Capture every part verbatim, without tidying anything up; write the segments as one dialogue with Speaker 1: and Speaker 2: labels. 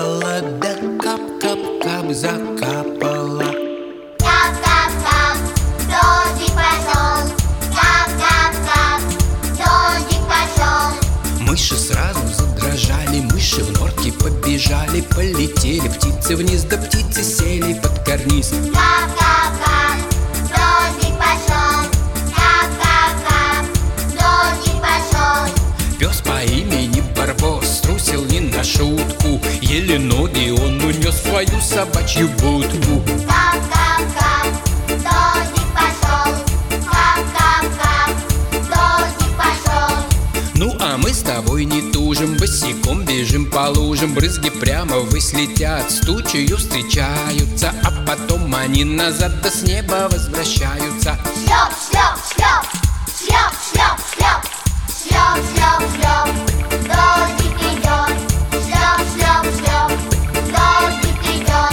Speaker 1: закапала, да кап-кап-кап закапала.
Speaker 2: Кап-кап-кап, дождик пошел. Кап-кап-кап, дождик пошел.
Speaker 1: Мыши сразу задрожали, мыши в норке побежали, полетели птицы вниз, да птицы сели под карниз.
Speaker 2: Кап-кап-кап, дождик пошел. Кап-кап-кап, дождик пошел.
Speaker 1: Пес по имени Барбос струсил не на шутку, еле ноги он унес в свою собачью будку.
Speaker 2: Кап-кап-кап, дождик пошел. Кап-кап-кап, дождик пошел.
Speaker 1: Ну а мы с тобой не тужим, босиком бежим по лужам, брызги прямо ввысь летят, с тучею встречаются, а потом они назад да с неба возвращаются.
Speaker 2: Шлеп, шлеп, шлеп, шлеп, шлеп, шлеп, шлеп, шлеп, шлеп, дождик идет. Шлеп, шлеп, шлеп, дождик идет.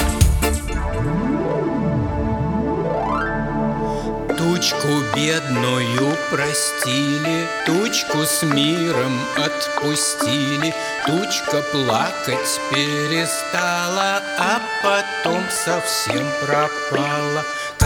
Speaker 1: Тучку бедную простили, тучку с миром отпустили, тучка плакать перестала, а потом совсем пропала.